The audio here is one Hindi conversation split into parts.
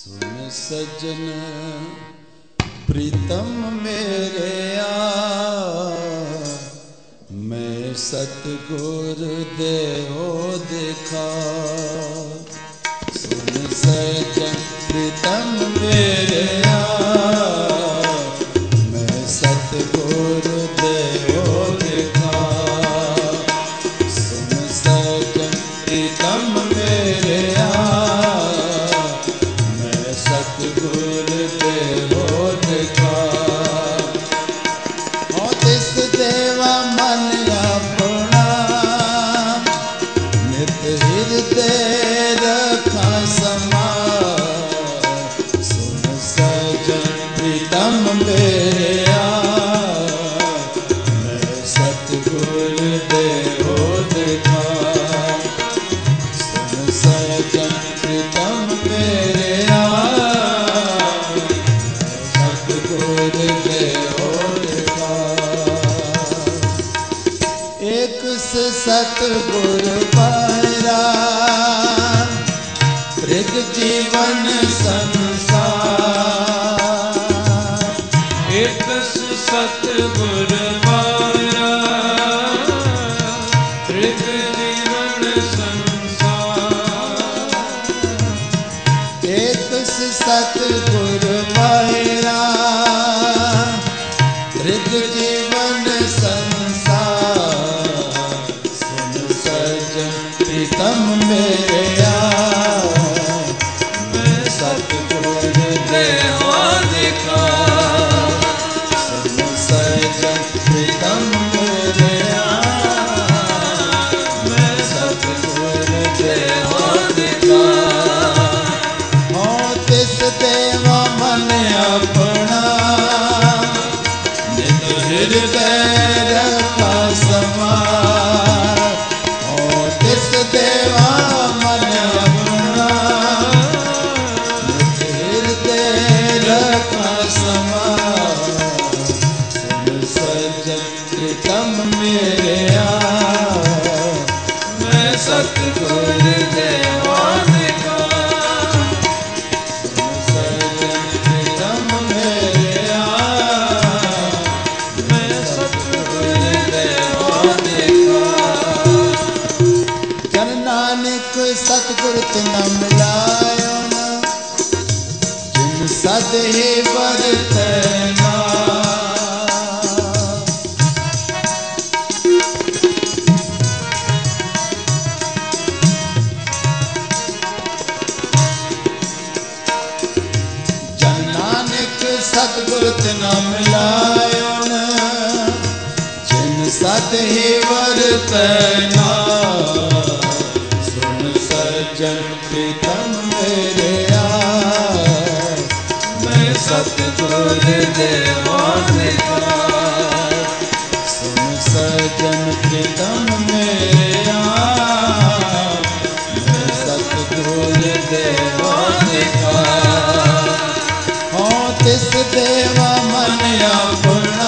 सुन सजन प्रीतम मेरे मैं सतगुर देहो दिखा। सुन सजन प्रीतम मेरे मैं सतगुर देहो दिखा। सुन सजन प्रीतम मेरे मैं सतगुर देहो दिखा। हो तिस देवा मन अपना नित हृदय रखा समा। सुन सजन प्रीतम मेरे मैं सतगुर देहो दिखा। सुन सजन प्रीतम मेरे सतगुर देहो दिखा। एक से सतगुर पाया त्रिग जीवन संसार। एक से सतगुर पाया त्रिग जीवन संसार। एक से सतगुर पाया त्रिग जीवन संसार। सुन सजन प्रीतम मेरे मैं सतगुर देहो दिखा। सुन सजन प्रीतम मेरे मैं सतगुर देहो दिखा। हो तिस देवा मन अपना नित हृदय रखा समा। हो तिस देवा मन अपना नित हृदय रखा समा। सुन सजन प्रीतम मेरे मैं सतगुर देहो दिखा। सुन सजन प्रीतम मेरे मैं सतगुर देहो दिखा। जन नानक सतगुर तिन मिलायो न जिन सद ही वर्तना। जन नानक सतगुर तिन मिलायो न जिन सद ही वर्तना। सुन सजन प्रीतम मेरे मैं सतगुर देहो दिखा। सुन सजन प्रीतम मेरे मैं सतगुर देहो दिखा। हो तिस देवा मन अपना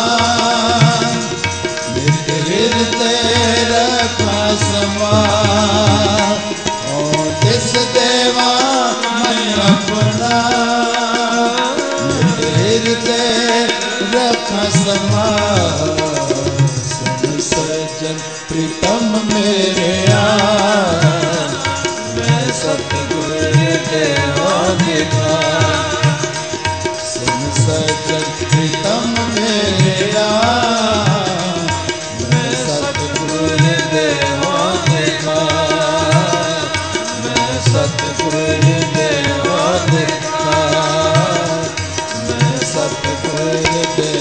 नित हृदय रखा समा। हो तिस देवा मन अपना नित हृदय रखा समा। सुन सजन प्रीतम मेरे मैं सतगुर देहो दिखा। सुन सजन प्रीतम मेरे मैं सतगुर देहो दिखा। मैं सतगुर देहो दिखा। मैं सतगुर